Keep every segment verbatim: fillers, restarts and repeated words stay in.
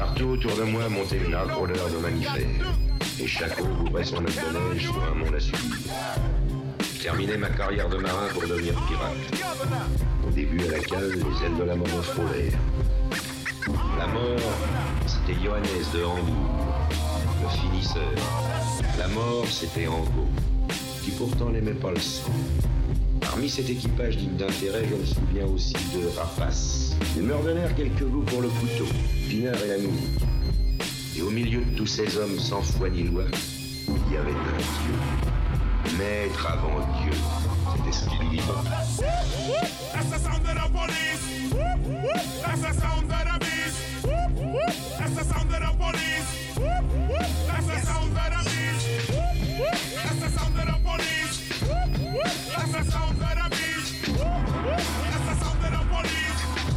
Partout autour de moi montait une arc odeur de mammifères. Et chaque eau ouvrait son œuf de neige sur un monde à subir. Je terminais ma carrière de marin pour devenir pirate. Au début à la cale, les ailes de la mort me frôlèrent. La mort, c'était Johannes de Hambourg, le finisseur. La mort, c'était Angot, qui pourtant n'aimait pas le sang. Parmi cet équipage digne d'intérêt, je me souviens aussi de Rapace. Ils me redonnèrent quelques goûts pour le couteau, Pinard et la nouille. Et au milieu de tous ces hommes sans foi ni loi, il y avait un Dieu. Maître avant Dieu, c'était ce qu'il dit. That's the sound of the police. That's the sound of the beast. That's the sound of the police. That's the sound of the beast. That's the sound of the police. That's the sound of the beast. That's the sound of the police.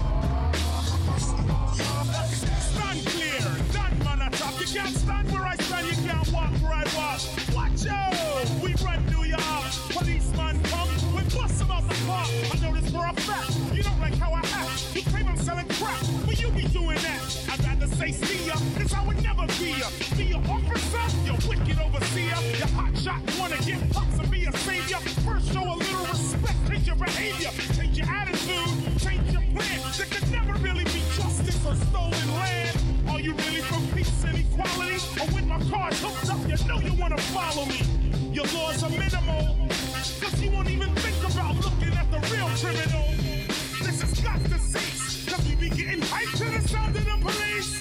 Stand clear, stand man atop. You can't stand where I stand, you can't walk where I walk. Watch out, we run New York. Policeman come, we bust him out the park. I know this for a fact, you don't like how I act. You claim I'm selling crap, but you be doing that. I'd rather say see ya, cause I would never be ya. Be your officer, you wicked overseer. You hot shot, wanna get pops and be a savior. First show a little respect, change your behavior. Change your attitude, change your plan. There could never really be justice or stolen land. Are you really for peace and equality? Or with my cards hooked up, you know you wanna follow me. Your laws are minimal, cause you won't even think about looking at the real criminal. This has got to cease, cause we be getting hyped to the sound of the police.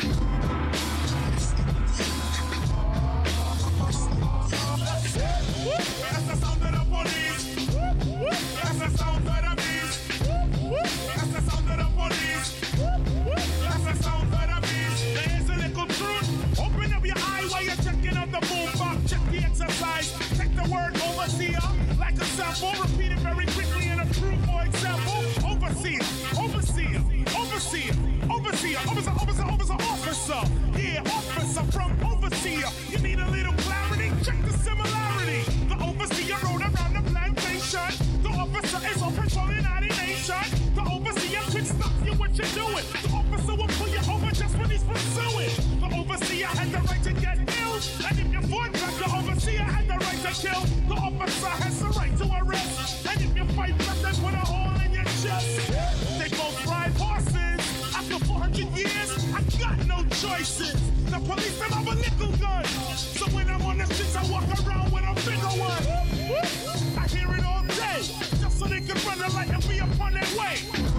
That's the sound of the police. That's the sound of the beast. That's the sound of the police. That's the sound of the beast. There's a little truth. Open up your eye while you're checking out the boombox. Check the exercise. Take the word overseer like a sample. Repeat it very quickly and approve. For example, overseer, overseer, overseer, overseer, officer, officer, officer, officer. Yeah, officer from overseer. You need a little clarity. Check the similarity. The overseer rode around the plantation. The officer is on patrol in any nation. The overseer could stop you what you're doing. The officer will pull you over just when he's pursuing. The overseer had the right to get ill. And if you fought back, the overseer had the right to kill. The officer has the right to arrest. And if you fight back, then put a hole in your chest. They both ride horses. After four hundred years, I got no choices. The police don't have a nickel gun. So when I'm on the streets, I walk around with a bigger one. I hear it all day, just so they can run the light and be up on their way.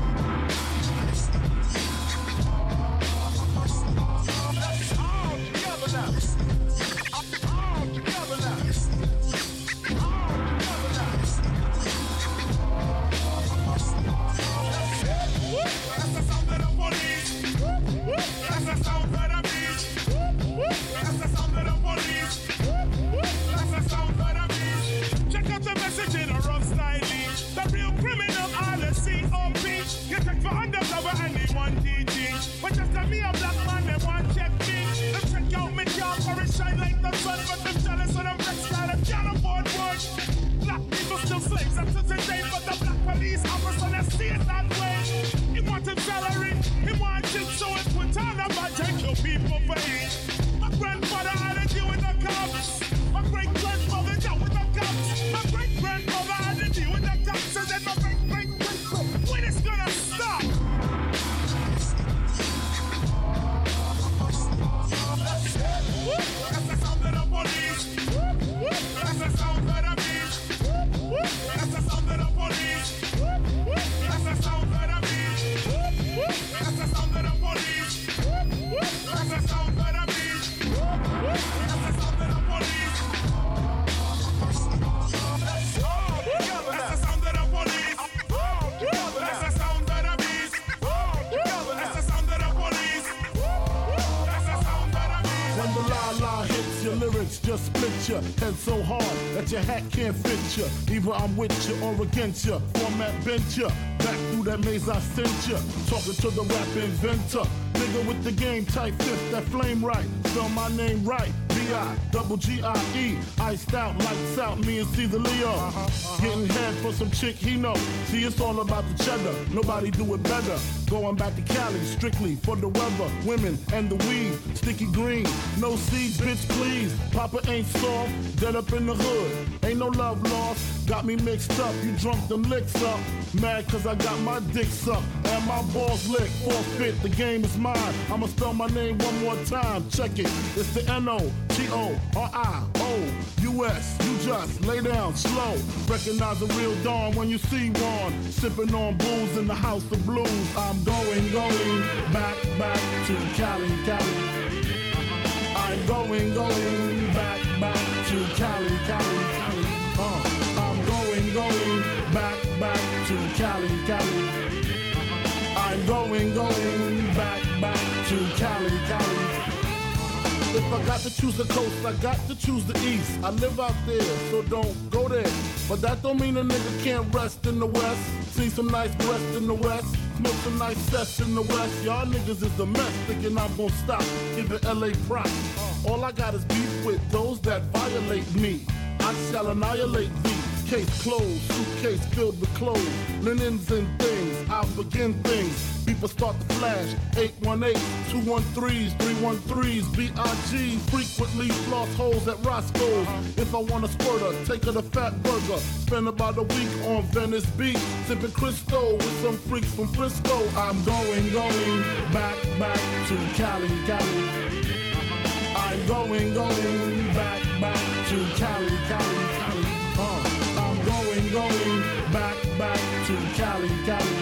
All together now. All together now. All together now. That's the sound of the police. That's the sound of the beast. That's the sound of the police. That's the sound of the beast. Check out the message in a rough style. The real criminal are the C O P. You check for undercover and they want D G. But just tell me a black man, they want check me. Them check out me job for it shine like the sun. But them jealous of them rich guy that can't afford work. Black people still slaves up to today. But the black police officer, they see it that way. He want him salary, he want it so it put on a budget. Kill people for it. My grandfather had to deal with the cops. My great grandfather dealt with the cops. My great grandfather had to deal with the cops. And then my great great great when it's gonna stop? That's the sound of the police. That's the sound of the beast. That's the sound of the police. That's the sound of the beast. That's the sound of the police. That's the sound of the beast. That's the sound of the police. That's the sound of the police. That's the sound of the beast. That's the sound of the police. That's the sound of the beast. When the la la hits your lyrics, just split your head so hard that your hat can't fit you. Either I'm with you or against you. Format bent you. Back through that maze I sent you. Talking to the rap inventor. Nigga with the game type fifth, that flame right. Spell my name right. B I double G I E. Iced out, lights out, me and Caesar Leo. Uh-huh, uh-huh. Getting head for some chick he know. See, it's all about the cheddar. Nobody do it better. Going back to Cali, strictly for the weather, women, and the weed. Sticky green, no seeds, bitch, please. Papa ain't soft, dead up in the hood. Ain't no love lost, got me mixed up. You drunk them licks up. Mad cause I got my dick sucked and my balls licked. Forfeit, the game is mine. I'ma spell my name one more time. Check it. It's the N O T O R I O U S. You just lay down slow. Recognize a real dawn when you see one. Sipping on booze in the house of blues. I'm going, going back, back to Cali, Cali. I'm going, going back, back to Cali, Cali, Cali. Uh, I'm going, going back, back to Cali, Cali. I'm going, going back, back to Cali, Cali. If I got to choose the coast, I got to choose the east. I live out there, so don't go there. But that don't mean a nigga can't rest in the west. See some nice breasts in the west. Smoke some nice sets in the west. Y'all niggas is the mess, thinking I'm gonna stop. Give the L A props. All I got is beef with those that violate me. I shall annihilate thee. Case closed, suitcase filled with clothes, linens and things. I'll begin things. People start to flash. eight one eight, two one threes, three one threes, B I G. Frequently floss holes at Roscoe's. If I want a squirter, take her to Fat Burger. Spend about a week on Venice Beach, sipping Crisco with some freaks from Frisco. I'm going, going back, back to Cali, Cali. I'm going, going back, back to Cali, Cali, Cali. Uh, I'm going, going back, back to Cali, Cali.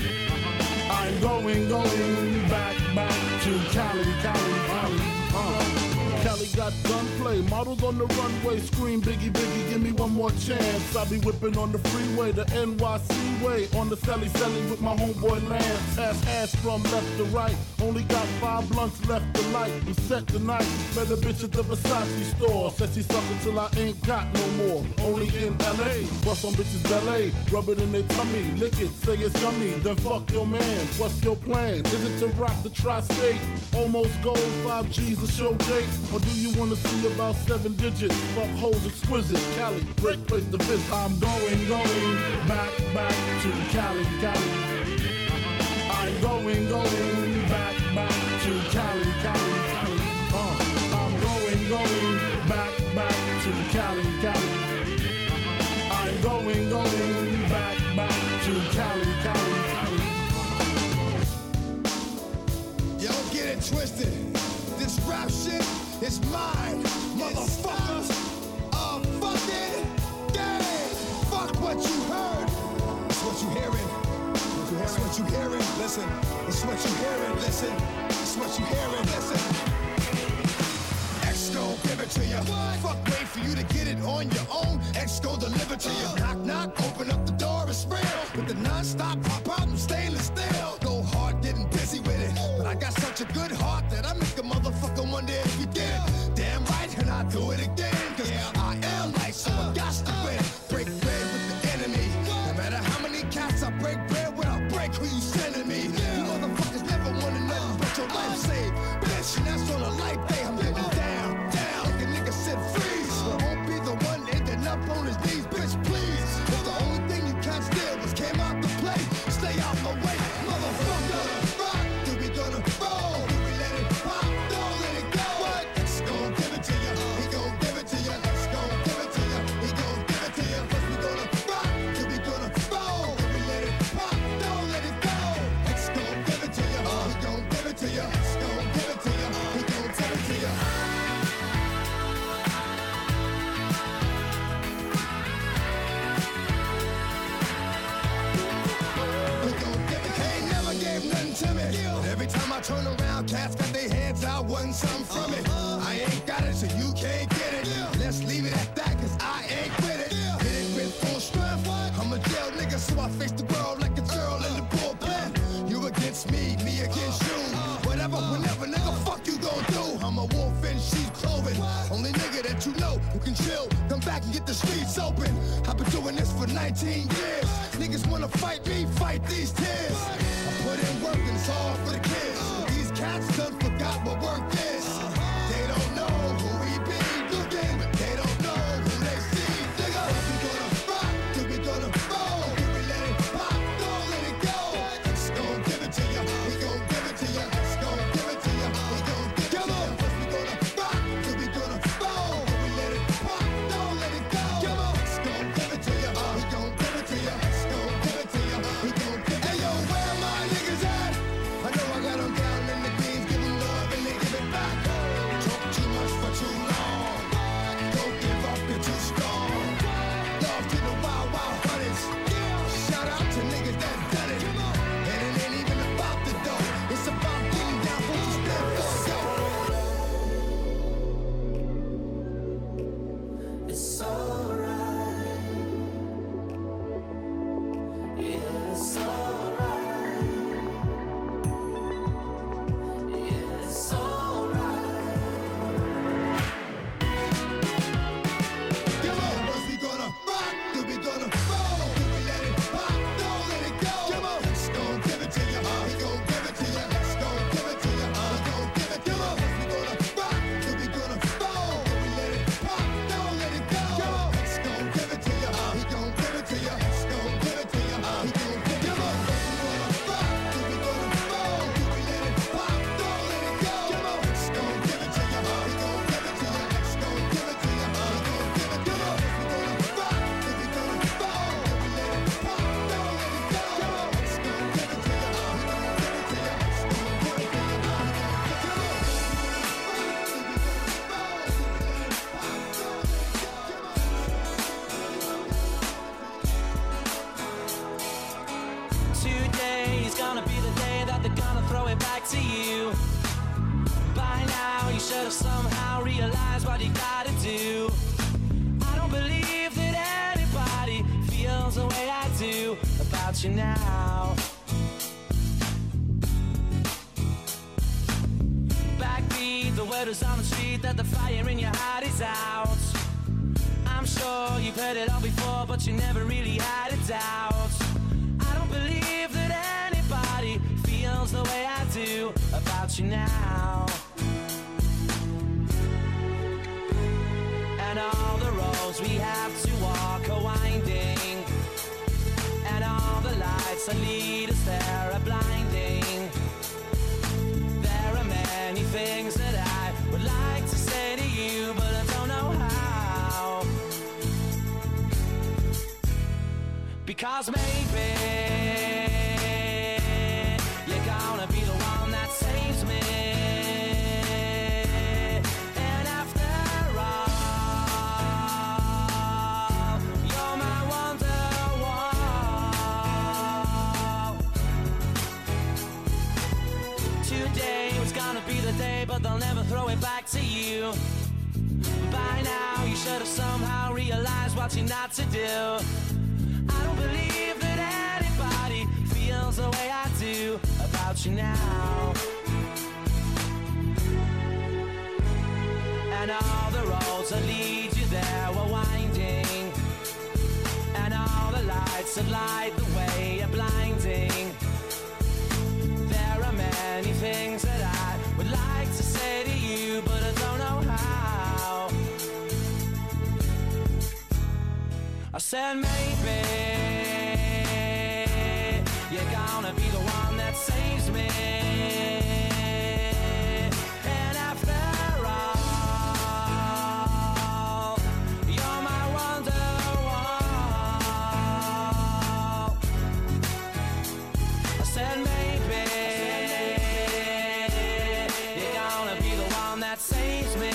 I'm going, going back, back to Cali, Cali, Cali. Uh, Cali got gunplay, models on the runway, scream Biggie, Biggie, give me one more chance. I be whipping on the freeway, the N Y C way, on the Sally Sally with my homeboy Lance. Pass ass from left to right, only got five blunts left to light. I'm set tonight, met a bitch at the Versace store. Said she suckin' till I ain't got no more. Only in L A, bust on bitches ballet, rub it in their tummy, lick it, say it's yummy, then fuck your man. What's your plan? Is it to rock the tri-state? Almost gold, five G's a show date? Or do you wanna see about seven digits? Fuck hoes exquisite, Cali, great place to visit. I'm going, going back, back to Cali, Cali. I'm going, going back, back to Cali, Cali, Cali. Uh, I'm going, going back, back to Cali, Cali. I'm going, going back, back to Cali, Cali, Cali. Yo, get it twisted. This rap shit is mine, motherfuckers. A fucking game. Fuck what you heard. It's what you hearing. It's what you hearing. Listen. It's what you hearing. Listen. It's what you hearing. Listen. X gon' give it to you. Fuck, wait for you to get it on your own. X gon' deliver to you. Knock, knock, open up the door, it's real. With the non-stop pop out and stainless steel. Go hard, getting busy with it. But I got such a good heart that I make a motherfucker wonder if you did. Damn right, and I do it again. Cause I am like, so I got to win. Break bread with the enemy. No matter how many cats I break bread with, I'll break who you sending me. You motherfuckers never wanna know but your life saved. Bitch, and that's on a life day. I'm getting down, down. Like a nigga said freeze. But won't be the one ending up on his knees, bitch, please. If the only thing you can't steal was came out to play, stay out my way, motherfucker. Rock, do we gonna roll? Do we let it pop? Don't let it go. What? X gon' give it to you. He gon' give it to you. X gon' give it to you. He gon' give it to you. First we gonna rock, do we gonna roll? Do we let it pop? Don't let it go. X gon' give it to you. Uh, he gon' give it to you. X gon' give it to you. He gon' give it to you. Every time I turn around, cats got their hands out, wanting something from it. I ain't got it, so you can't get it. Let's leave it at that, cause I ain't with it. Hit it with full strength. I'm a jail nigga, so I face the world like a girl in the bullpen. You against me, me against you. Whatever, whenever, nigga, fuck you gon' do. I'm a wolf in sheep's clothing. Only nigga that you know who can chill, come back and get the streets open. I've been doing this for nineteen years. Niggas wanna fight me, fight these tears. I put in work and it's all for the kids. These cats done forgot what work is. They don't know who we be looking, but they don't know who they see. Nigga, we gonna rock, do we gonna roll? Do we let it pop? Don't let it go. X gon' give it to you. have somehow realized what you gotta do. I don't believe that anybody feels the way I do about you now. Backbeat, the word is on the street that the fire in your heart is out. I'm sure you've heard it all before, but you never really had a doubt. I don't believe that anybody feels the way I do about you now. And all the roads we have to walk are winding, and all the lights that lead us there are blinding. There are many things that I would like to say to you, but I don't know how. Because maybe you're gonna be the one that saves me. And after all, you're my wonderwall. Today was gonna be the day, but they'll never throw it back to you. By now you should have somehow realized what you're not to do. I don't believe that anybody feels the way I do about you now. And all the roads that lead you there were winding, and all the lights that light the way are blinding. There are many things that I would like to say to you, but I don't know how. I said maybe you're gonna be the one that saves me. And after all, you're my wonderwall. I said maybe you're gonna be the one that saves me.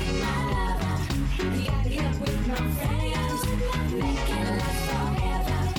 If you wanna be my friend, make it last forever.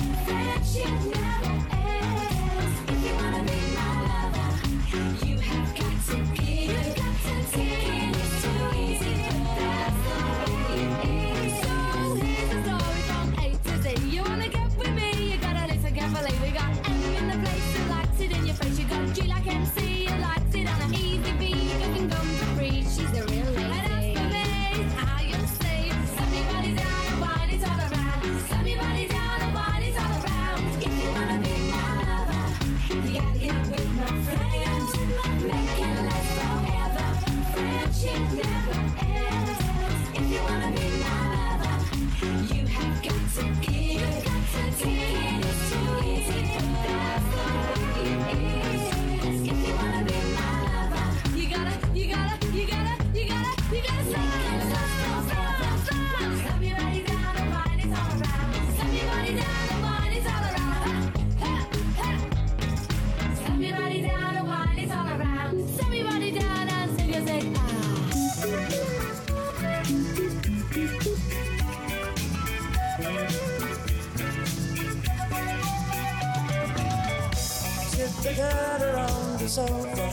Together on the sofa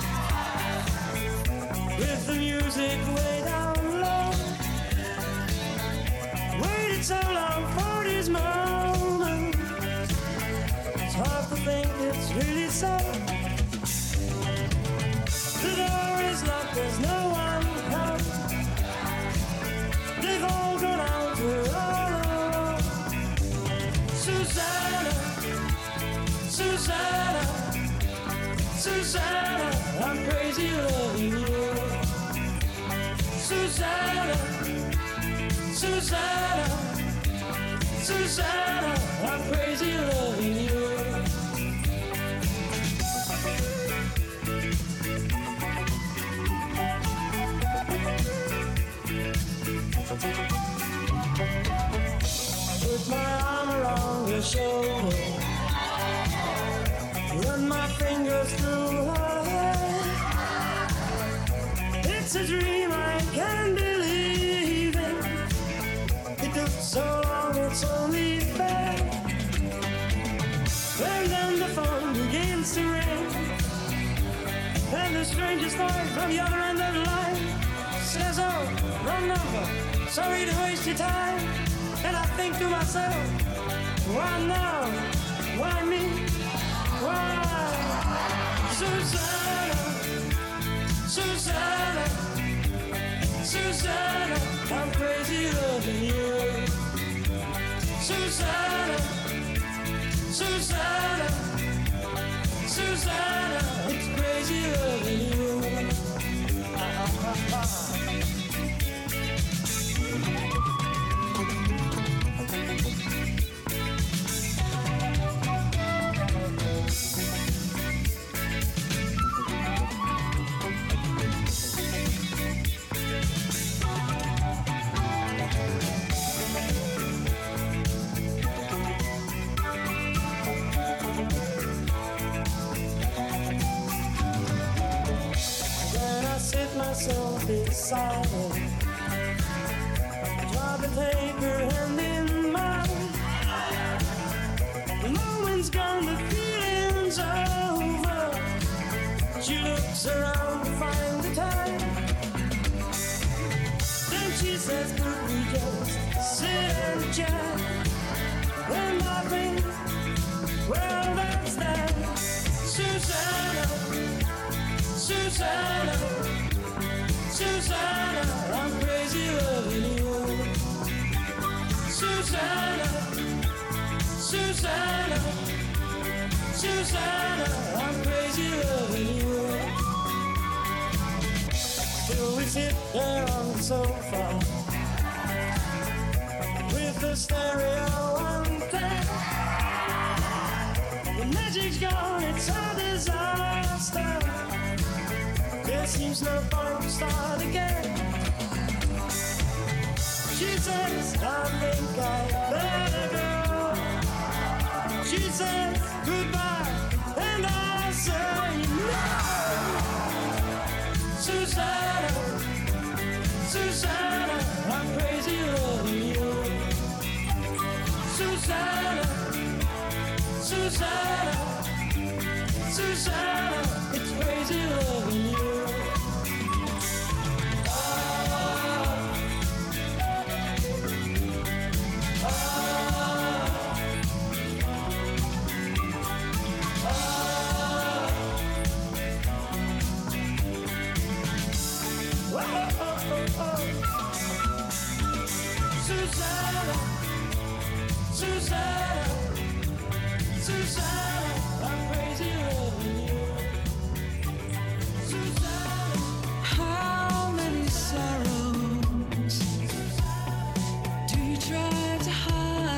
with the music way down low. Waited so long for this moment. It's hard to think it's really so. The door is locked, there's no one home. They've all gone out, we're all alone. Susanna, Susanna, Susanna, I'm crazy loving you. Susanna, Susanna, Susanna, I'm crazy loving you. Put my arm around your shoulder, run my fingers through her hair. It's a dream I can't believe in. It took so long, it's only fair. And then the phone begins to ring, and the strangest voice from the other end of the line says, oh, wrong number, sorry to waste your time. And I think to myself, why now? Why me? Why? Susanna, Susanna, Susanna, I'm crazy loving you. Susanna, Susanna, Susanna, it's crazy loving you. Myself beside her, try to take her hand in mine. The moment's gone, the feeling's over. She looks around to find the time. Then she says, could we just sit and chat? And I think, well, that's that. Susanna, Susanna, Susanna, I'm crazy loving you. Susanna, Susanna, Susanna, I'm crazy loving you. So we sit there on the sofa with the stereo on ten. The magic's gone, it's a disaster. There seems no point to start again. She says, I think I better go. She says, goodbye, and I say no. Susanna, Susanna, I'm crazy loving you. Susanna, Susanna, Susanna, it's crazy loving you. Susanna, Susanna, Susanna, I'm crazy loving you. Susanna. How many sorrows do you try to hide?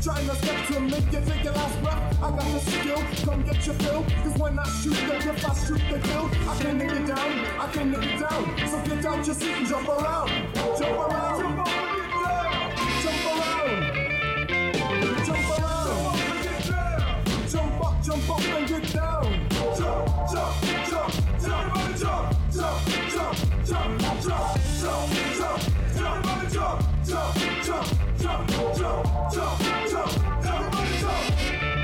trying to step to me, you take your last breath. I got the skill, come get your fill. Cause when I shoot the gift, I shoot the kill. I can nigga it down, I can nigga it down. So get out your seat and jump around. Jump around, jump up and get down. Jump around, jump around, jump up, jump up and get down. Jump, jump, jump, jump, jump, jump, jump, jump, jump, jump, jump, jump, everybody jump, jump, jump, jump, jump, jump, jump, everybody jump.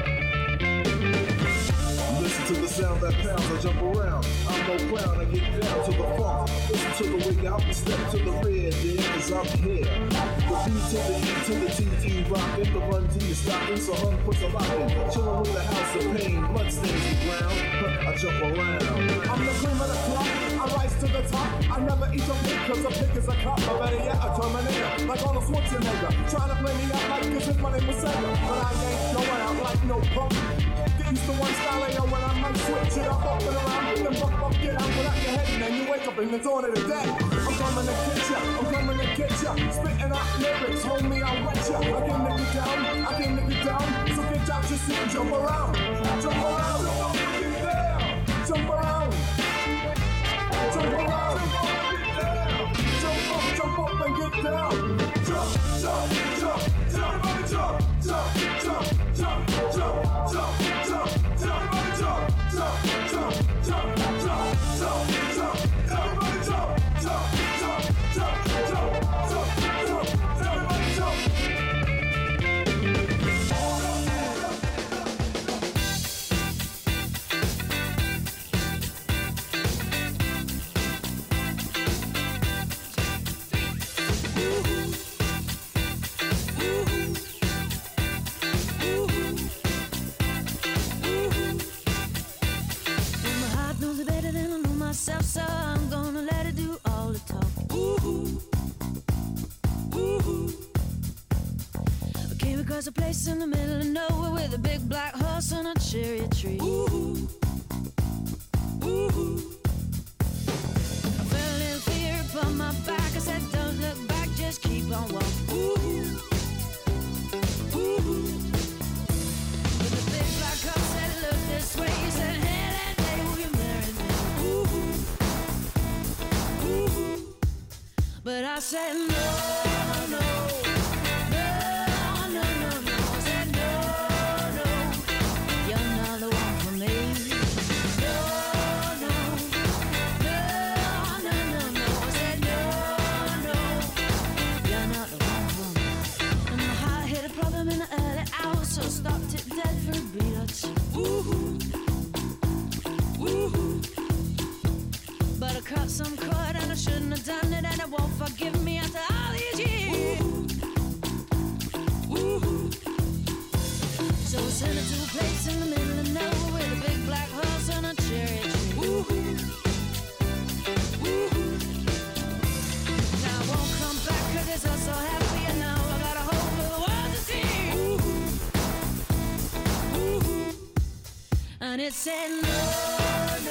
Listen to the sound that pounds, I jump around. I'm no clown, I get down to the funk. Listen to the wake out and step to the rear, yeah, cause I'm here. The B to the E to the T T rockin', the run to your stocking, so hung puts a lock in. Chillin' with the house of pain, blood stains the ground. I jump around. I'm the cream of the crop, I rise to the top. I never eat a pig cause a pig is a cop. Or better yet, a Terminator, like Arnold Schwarzenegger. Trying to play me out like cause if my name was Sega. But I ain't going out like no punk. Get used to one style, yo, when I might switch it up, up and around. Then buck up, get out without your head, and then you wake up in the dawn of the day. I'm coming to get ya, I'm coming to get ya. Spitting out lyrics, homie, I'll wet ya. I can nigga down, I can nigga down. So get out your seat and jump around. Jump around, jump up and get down. Jump around. Jump around. Jump up, jump up and get down. Jump, jump, jump, jump, everybody jump, jump, jump, jump, jump, jump, jump, everybody jump, jump, jump, jump, jump, jump, jump, everybody jump, jump, jump, jump, jump, jump, jump, everybody jump. So I'm gonna let it do all the talk. Ooh, ooh. I came across a place in the middle of nowhere with a big black horse and a cherry tree. Ooh, ooh. I felt a little fear upon my back. I said, don't look back, just keep on walking. Ooh, ooh. But the big black horse said, look this way. He said, hey, that day will you marry me? Ooh. But I said no, no, no, no, no, no. I said no, no, you're not the one for me. No, no, no, no, no, no. I said no, no, you're not the one for me. And my heart hit a problem in the early hours, so I stopped it dead for a beat or two. Ooh, ooh. But I cut some cord and I shouldn't have done it, and it won't forgive me after all these years. Ooh. Ooh. So I sent her to a place in the middle of nowhere with a big black horse and a cherry tree. Ooh. Ooh. Now I won't come back cause it's all so happy, and now I got a hope for the world to see. Ooh. Ooh. And it said no, no.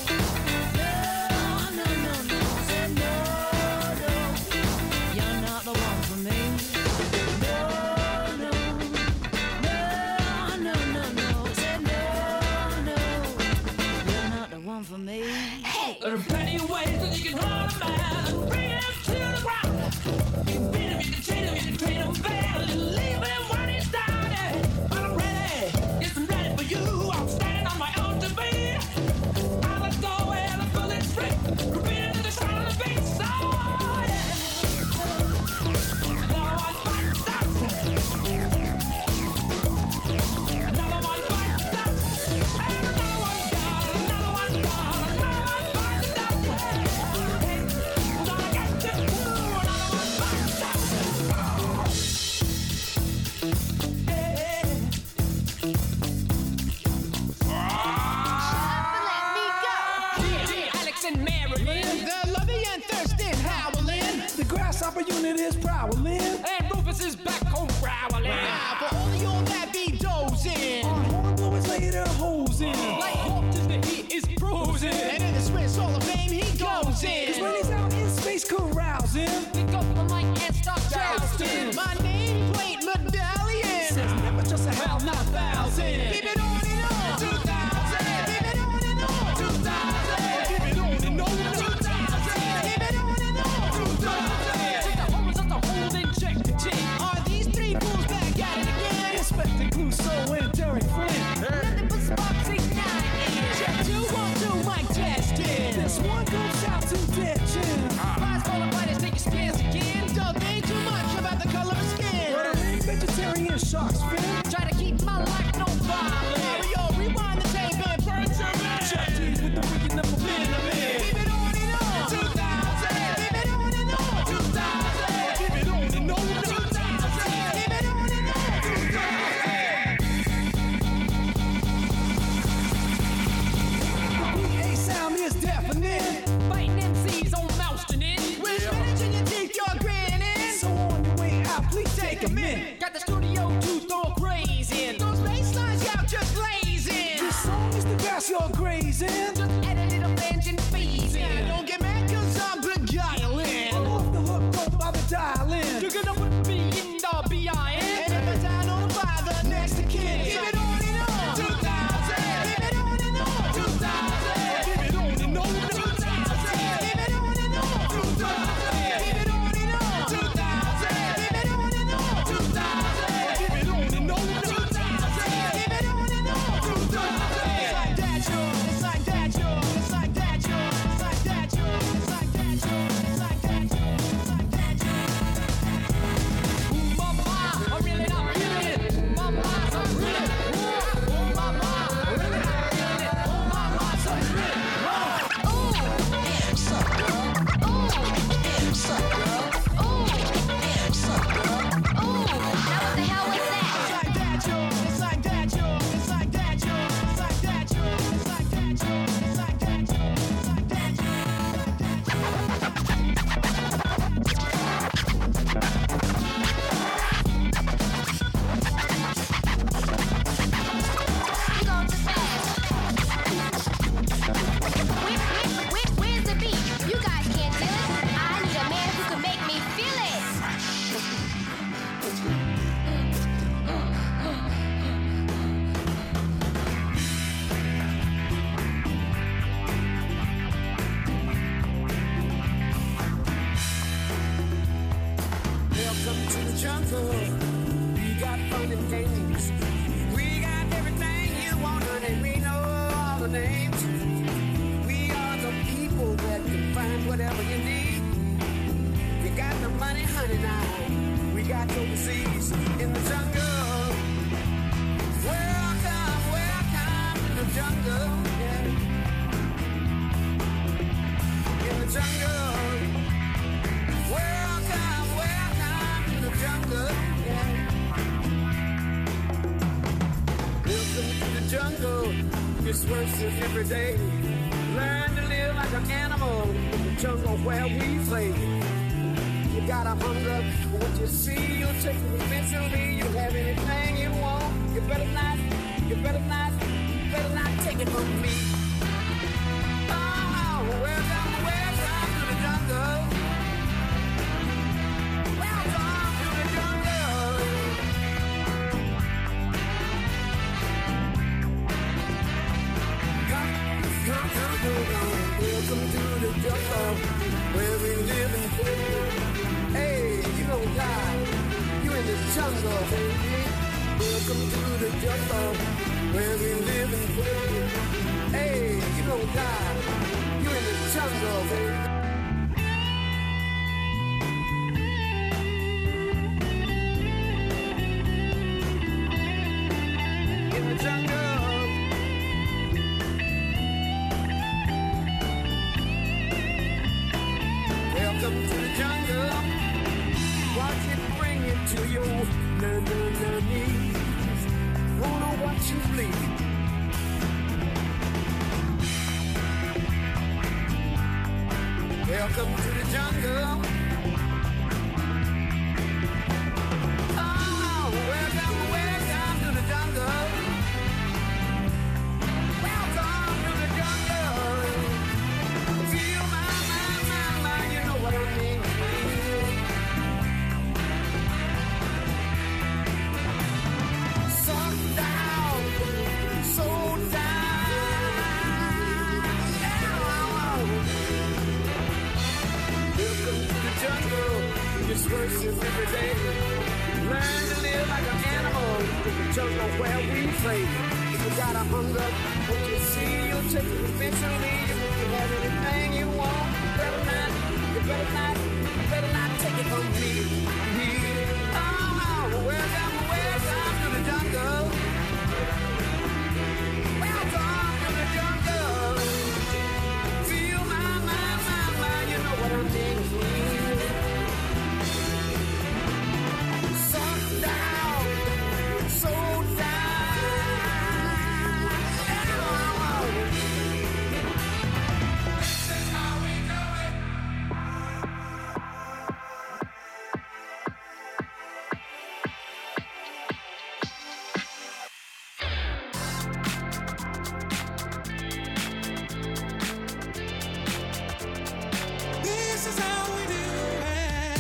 For me. Hey! There are plenty of ways that you can hold a man and bring him to the ground. You can beat him, you can chain him, you can train him well, and leave him when he's down. But I'm ready, yes I'm ready for you. I'm standing on my own to be. I let go where the bullet's free. Repeat to the sound of the beat. So yeah. No one fights that. Another one fights that. Another one got another one. Grasshopper unit is prowling, and Rufus is back home prowling. Wow, for all of y'all that be dozing, our horn blowers lay their hoes in. Like Hawk to the heat is frozen, and in the Swiss Hall of Fame he goes in. Cause when he's out in space carousing, we go for the mic and start jousting. My nameplate medallion says a minute. Got the studio to throw crazy in. Those bass lines, yeah, just blazing. This song is the gas you're grazing. Just add a little flange and phase in. Yeah, don't get mad cause I'm beguiling. I'm off the hook, don't bother dialing. You're gonna put me in the B I N. And if I die on by the next of kin. Give it on and on. two thousand. Give it on and on. two thousand. Give it on and on. two thousand. Give it on and on. two thousand. Give it on and on. two thousand. Give it on and on. two thousand. Give it on and on. two thousand. Give it on and on. two thousand. It's like that, yo. It's like that, yo. It's like that, yo. It's like that, yo. It's like that, yo. It's like that, yo. It's like that, yo. Ooh, mama, I'm really not feeling it. Mama, I'm really. Ooh, ooh, mama, I'm really not feeling it. Oh, mama, I'm really. Ooh, damn, suck, girl. Ooh, damn, suck, girl. Ooh, damn, suck, girl. Ooh, now what the hell was that? It's like that, yo. It's like that, yo. It's like that, yo. It's like that, yo. It's like that, yo. It's like that, yo. It's like that, yo. You going too fast. Where, where, where, where's the beat? You guys can't feel it. I need a man who can make me feel it. Welcome to the jungle. We got fun and games. We got everything you want, honey. We know all the names. We are the people that can find whatever you need. You got the money, honey, now. We got overseas in the jungle. Welcome, welcome to the jungle. Yeah. In the jungle. Welcome, welcome to the jungle. Yeah. Welcome to the jungle. It's worse than every day. Learn to live like an animal in the jungle where we play. You got a hunger, what you see, you'll take it eventually. You have anything you want. You better not, you better not, you better not take it from me. Oh, welcome, welcome to the jungle. Welcome to the jungle. Come, come, come, come, come. Welcome to the jungle, where we live and play. Hey, you don't die, you in the jungle, baby. Welcome to the jungle, where we live and play. Hey, you don't die, you in the jungle, baby. In the jungle. Welcome to the jungle. Watch it bring you to your na na na knees. Wanna watch you bleed. Welcome to the jungle. Oh, welcome, welcome to the jungle. Welcome to the jungle. Feel my, my, my, my, you know what I mean. Sun down, so down. Welcome to the jungle. It's worse than every day. Learn to live like an animal in the jungle where we play. If you got a hunger, what you see, you'll take it eventually. You have anything you want. You better not, you better not, you better not take it from me. Oh, welcome, welcome to the jungle. Welcome to the jungle. Feel my, my, my, my, you know what I mean. Sun down, so down. This is how we do it. This is how we do it.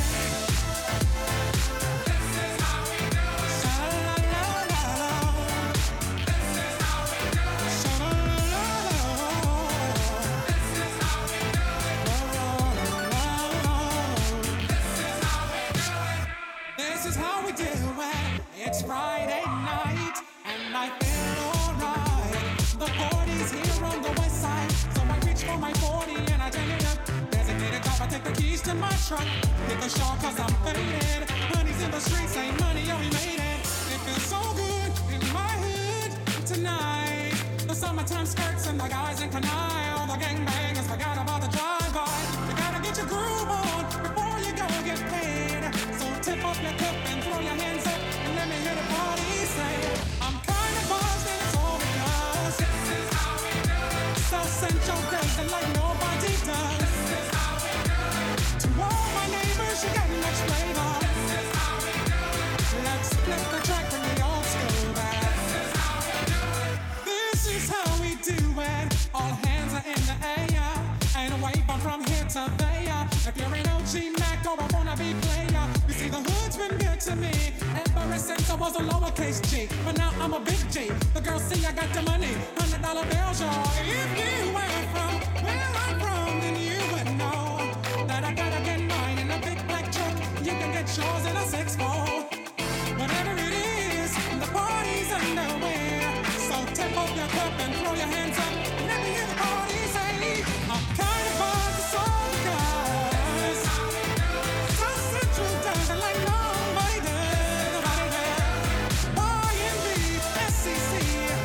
This is how we do it. It's Friday night, and I feel alright. The party's here on the west side, so I reach for my forty and I turn it up. Designated driver, take the keys to my truck. Hit the shore cause I'm faded. Honey's in the streets, ain't money, oh we made it. It feels so good in my hood tonight. The summertime skirts and the guys in Canile. The gangbangers forgot about the drive-by. You gotta get your groove on before you go get paid. So tip up your cup and throw your hands up and let me hear the party say, I'm kinda buzzed and it's all because this is how we do it. South Central does it like nobody does. This is how we do it. To all my neighbors, you got much flavor. This is how we do it. Let's flip the track from the old school back. This is how we do it. This is how we do it. All hands are in the air, ain't a wave from here to there. If you're an O G Mac or a wannabe player, you see the hood's been good to me ever since I was a lowercase G, but now I'm a big G. The girls see I got the money, hundred dollar bills, y'all. If you were from where I'm from, then you would know that I gotta get mine in a big black truck. You can get yours in a six four. Whatever it is, the party's underway. So tip up your cup and throw your hands up. Let me hear the party say, I'm kind of buzzed, it's all because South Central does it like nobody does, nobody does. Y and B, S C C,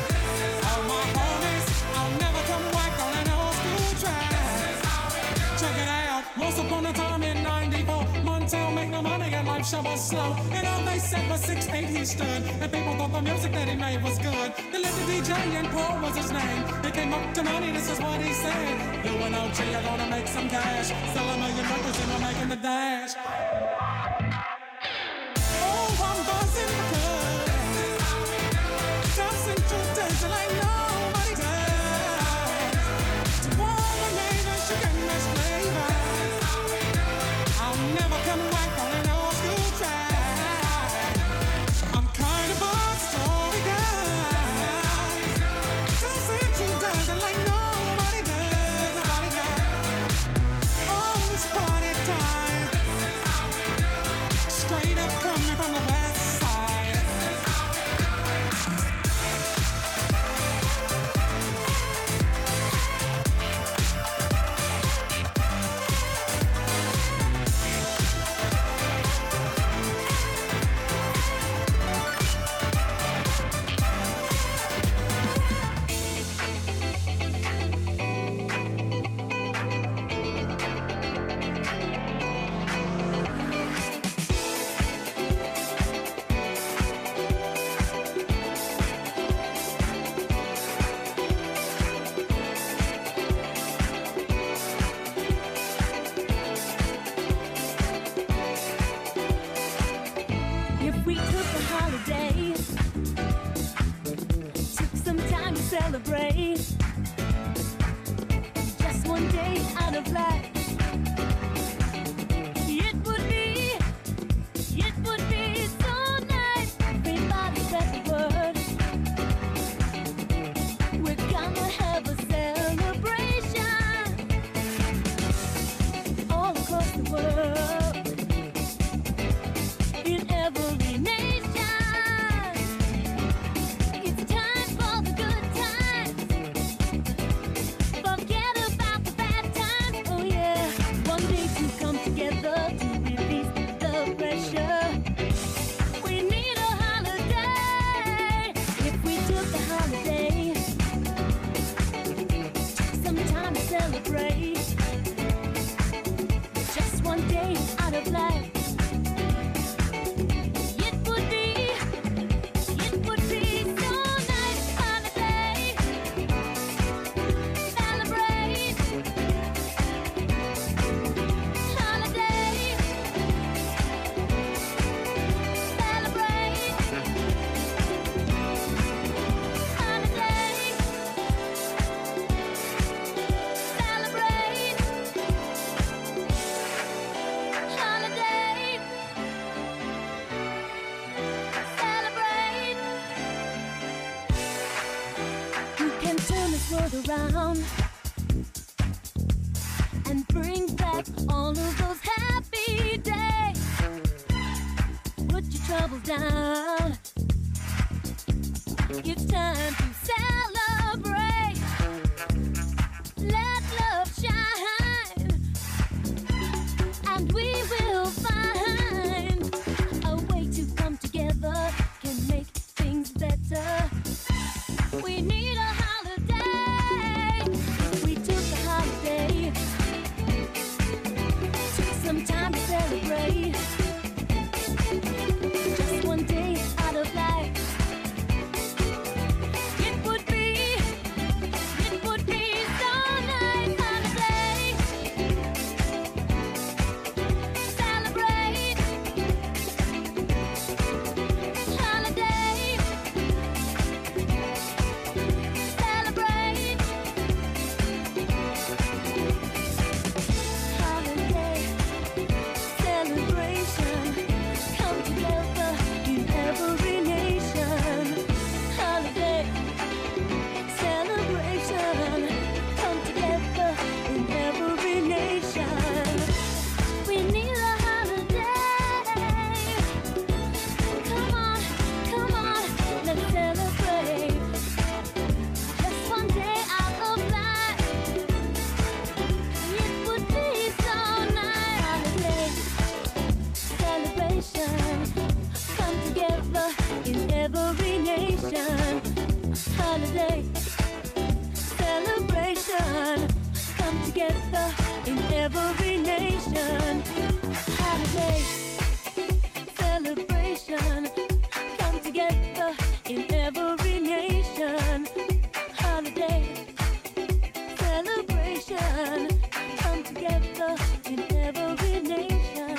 all my homies, I'll never come whack on an old school track. Check it out, once upon a time in ninety-four, Montel make no money and life show was slow. And all they said was six eight he stood, and people thought the music that he made was good. They let the D J and Paul was his name. He came up to money, this is what he said. You and O G are gonna make some cash, sell a million records and we're making the dash. Oh, I'm buzzing because South Central does it like nobody does. To all my neighbors, you got much flavor. I'll never come back on an old school track. I'm kind of buzzed, all because South Central does it like nobody does, nobody does. Oh, it's party time. Straight up coming from the west side. If we took a holiday, took some time to celebrate, just one day out of life, it would be, it would be so nice. Everybody said the word. We're gonna have a celebration all across the world. In every nation, it's time for the good times. Forget about the bad times. Oh yeah, one day to come together to release the pressure. We need a holiday. If we took a holiday, took some time to celebrate, just one day out of life. all of those happy days. Put your troubles down. It's time to celebrate. Let love shine, and we will find a way to come together, can make things better. We need a holiday. We took a holiday, took some time to celebrate. Just one day out of life. It would be, it would be so nice. Holiday, celebrate. Holiday, celebrate. Holiday, celebration. Come together in every nation. Holiday, celebration. Come together in every nation. We need a holiday. Come on, come on, let's celebrate. Just one day out of life. It would be so nice. Holiday, celebration. Come together in every nation. Holiday, celebration. Come together in every nation. Holiday, celebration. Come together in every nation. Holiday, celebration. Come together in every nation.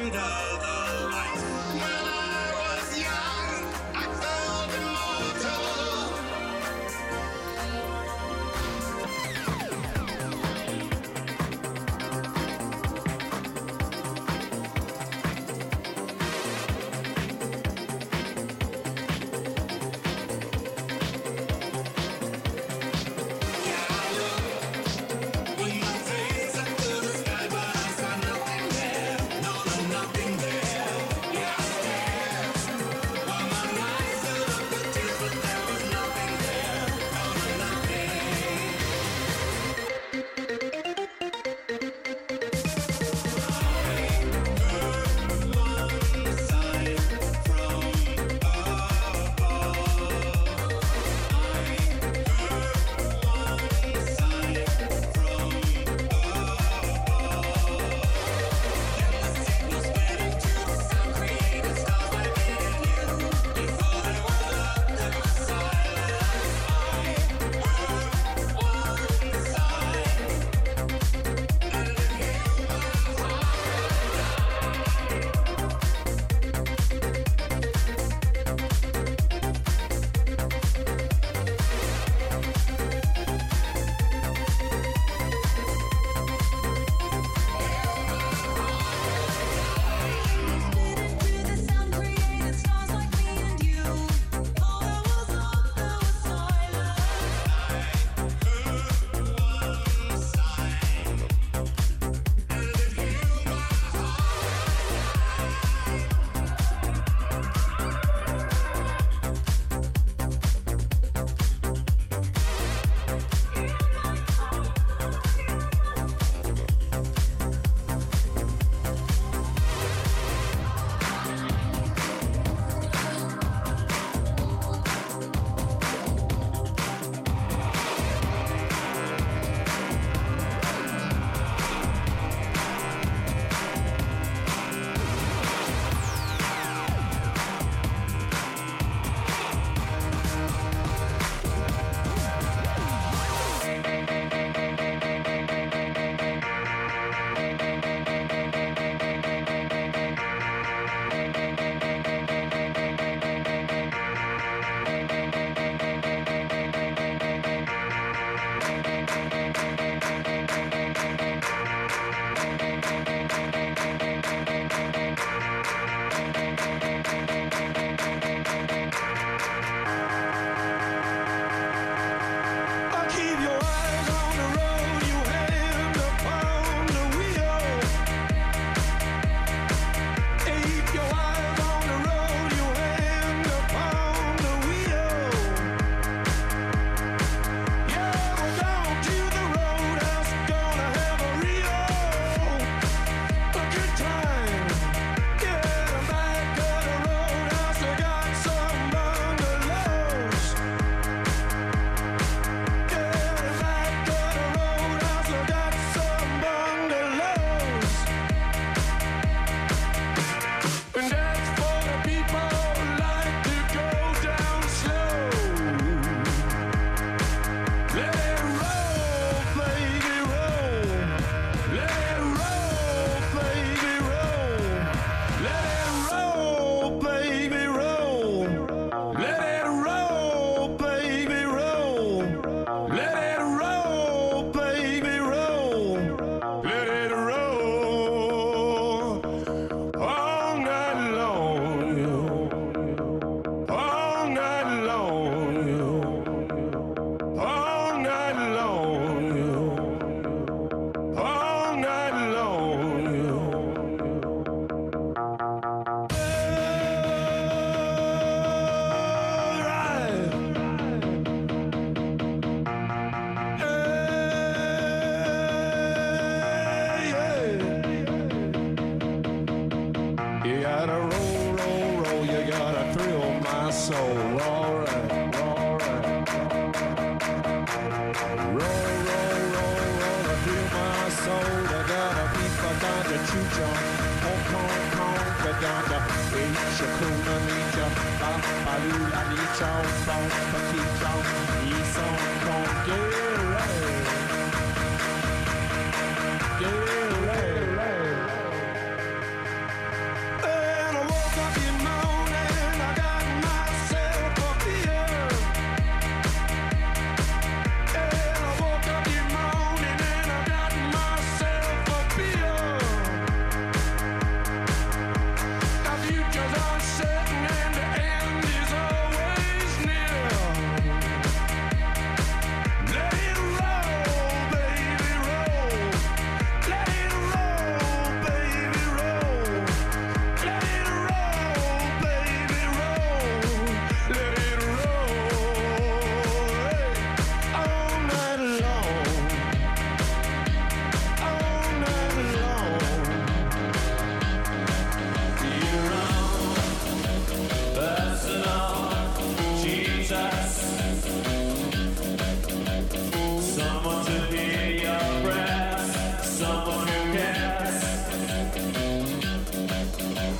under the lights. When I was young, I felt immortal.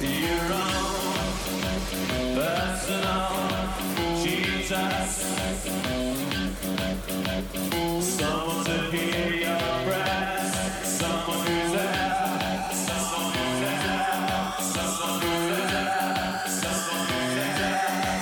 Your own personal Jesus. Someone to hear your breath. Someone who's there. Someone who's there. Someone who's there. Someone who's there.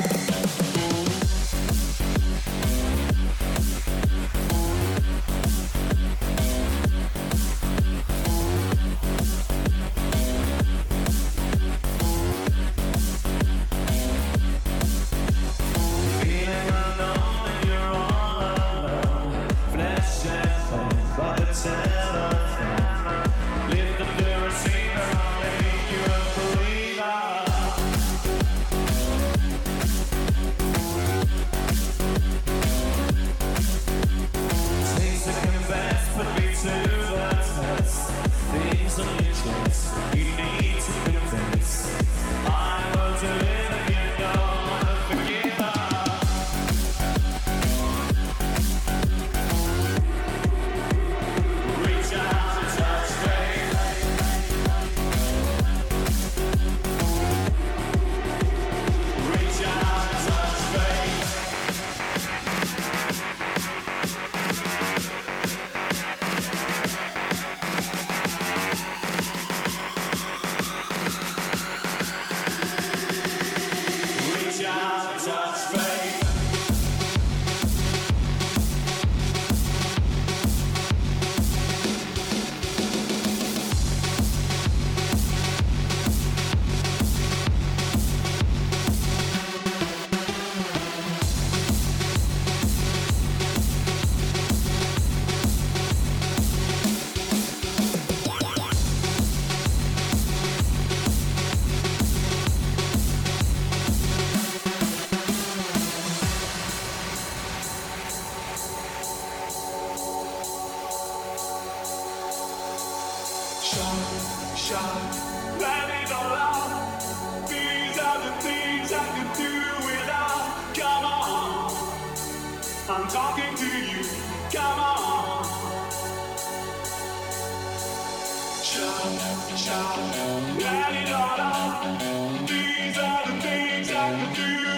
I'm talking to you, come on. Shout, shout, la-di-da-da. These are the things I can do